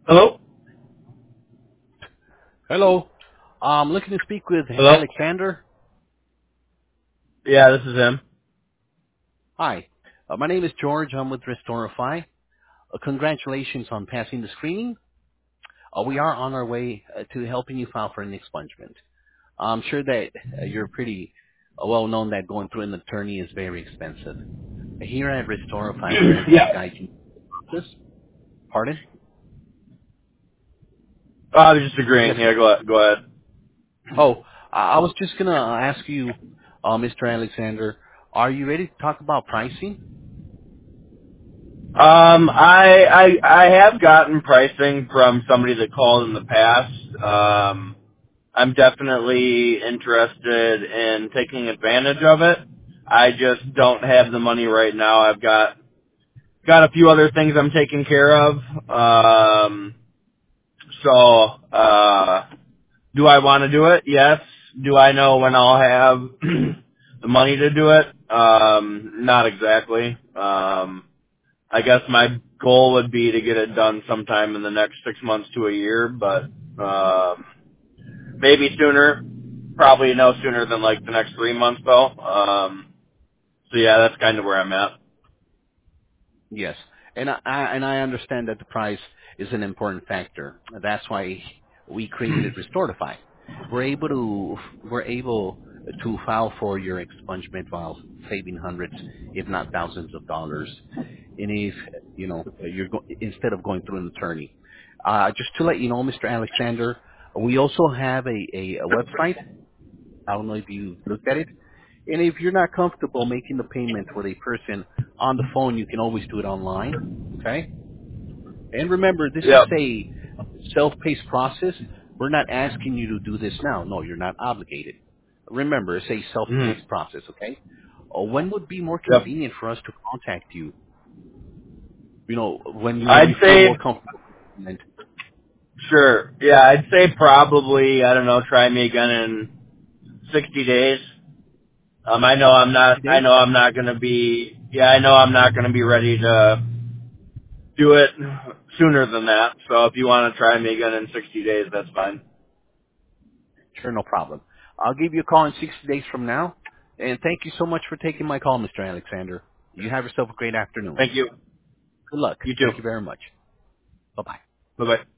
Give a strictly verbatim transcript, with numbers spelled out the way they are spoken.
Hello? Hello. I'm looking to speak with Hello? Alexander. Yeah, this is him. Hi. Uh, my name is George. I'm with Restorify. Uh, congratulations on passing the screening. Uh, we are on our way uh, to helping you file for an expungement. I'm sure that uh, you're pretty uh, well known that going through an attorney is very expensive. Here at Restorify, we're ready to Yeah. guide you through this. Pardon? Oh, I was just agreeing. Yes, Yeah, sir. go ahead. Go ahead. Oh, I I was just going to ask you, uh, Mister Alexander, are you ready to talk about pricing? Um, I, I, I have gotten pricing from somebody that called in the past. Um, I'm definitely interested in taking advantage of it. I just don't have the money right now. I've got, got a few other things I'm taking care of. Um, so, uh, do I want to do it? Yes. Do I know when I'll have the money to do it? Um, not exactly. Um, I guess my goal would be to get it done sometime in the next six months to a year, but um, maybe sooner. Probably no sooner than like the next three months though. Um, so yeah, that's kind of where I'm at. Yes. And I, I- and I understand that the price is an important factor. That's why we created Restorify. We're able to, we're able to file for your expungement while saving hundreds, if not thousands of dollars. And if, you know, you're go- instead of going through an attorney. Uh, just to let you know, Mister Alexander, we also have a, a, a website. I don't know if you looked at it. And if you're not comfortable making the payment with a person on the phone, you can always do it online. Okay? And remember, this is Yep. a self-paced process. We're not asking you to do this now. No, you're not obligated. Remember, it's a hmm self-paced process, okay? Uh, when would be more Yep. convenient for us to contact you? You know, when you when I'd you feel more say comfortable. And sure. Yeah, I'd say probably I don't know. Try me again in sixty days. Um, I know I'm not. sixty I days? know I'm not going to be. Yeah, I know I'm not going to be ready to do it sooner than that. So if you want to try me again in sixty days, that's fine. Sure, no problem. I'll give you a call in sixty days from now. And thank you so much for taking my call, Mister Alexander. You have yourself a great afternoon. Thank you. Good luck. You too. Thank you very much. Bye-bye. Bye bye.